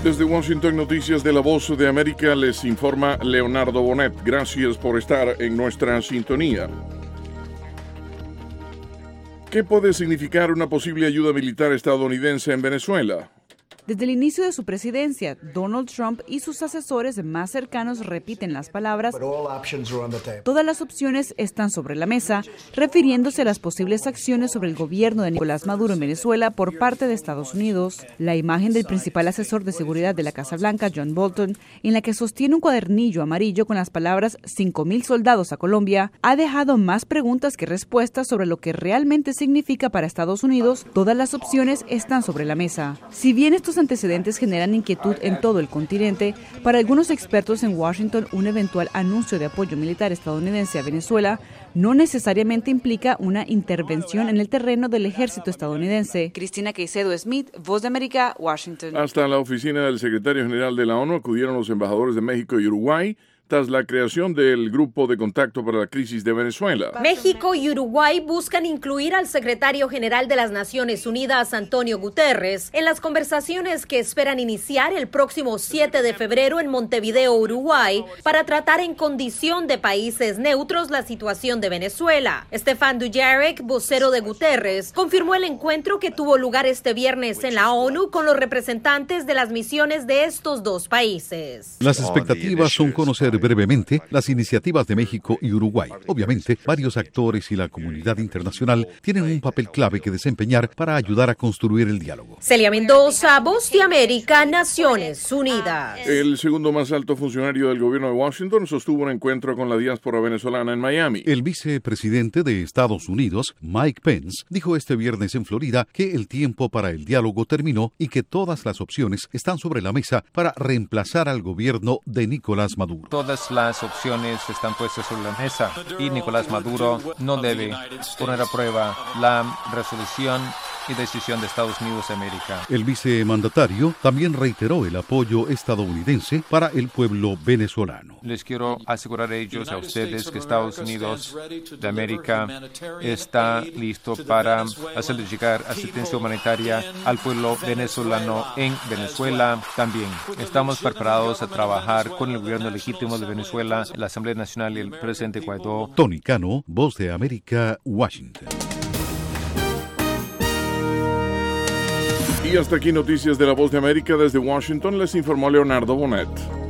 Desde Washington, Noticias de la Voz de América, les informa Leonardo Bonet. Gracias por estar en nuestra sintonía. ¿Qué puede significar una posible ayuda militar estadounidense en Venezuela? Desde el inicio de su presidencia, Donald Trump y sus asesores más cercanos repiten las palabras "todas las opciones están sobre la mesa", refiriéndose a las posibles acciones sobre el gobierno de Nicolás Maduro en Venezuela por parte de Estados Unidos. La imagen del principal asesor de seguridad de la Casa Blanca, John Bolton, en la que sostiene un cuadernillo amarillo con las palabras 5,000 soldados a Colombia, ha dejado más preguntas que respuestas sobre lo que realmente significa para Estados Unidos. Todas las opciones están sobre la mesa. Si bien estos antecedentes generan inquietud en todo el continente, para algunos expertos en Washington, un eventual anuncio de apoyo militar estadounidense a Venezuela no necesariamente implica una intervención en el terreno del ejército estadounidense. Cristina Caicedo Smith, Voz de América, Washington. Hasta la oficina del secretario general de la ONU acudieron los embajadores de México y Uruguay tras la creación del Grupo de Contacto para la Crisis de Venezuela. México y Uruguay buscan incluir al secretario general de las Naciones Unidas, Antonio Guterres, en las conversaciones que esperan iniciar el próximo 7 de febrero en Montevideo, Uruguay, para tratar en condición de países neutros la situación de Venezuela. Stefan Dujarric, vocero de Guterres, confirmó el encuentro que tuvo lugar este viernes en la ONU con los representantes de las misiones de estos dos países. Las expectativas son conocer brevemente las iniciativas de México y Uruguay. Obviamente, varios actores y la comunidad internacional tienen un papel clave que desempeñar para ayudar a construir el diálogo. Celia Mendoza, Voz de América, Naciones Unidas. El segundo más alto funcionario del gobierno de Washington sostuvo un encuentro con la diáspora venezolana en Miami. El vicepresidente de Estados Unidos, Mike Pence, dijo este viernes en Florida que el tiempo para el diálogo terminó y que todas las opciones están sobre la mesa para reemplazar al gobierno de Nicolás Maduro. Todas las opciones están puestas sobre la mesa y Nicolás Maduro no debe poner a prueba la resolución y decisión de Estados Unidos de América. El vicemandatario también reiteró el apoyo estadounidense para el pueblo venezolano. Les quiero asegurar a ellos, a ustedes, que Estados Unidos de América está listo para hacerles llegar asistencia humanitaria al pueblo venezolano en Venezuela también. Estamos preparados a trabajar con el gobierno legítimo de Venezuela, la Asamblea Nacional y el presidente Guaidó. Tony Cano, Voz de América, Washington. Y hasta aquí Noticias de la Voz de América. Desde Washington les informó Leonardo Bonet.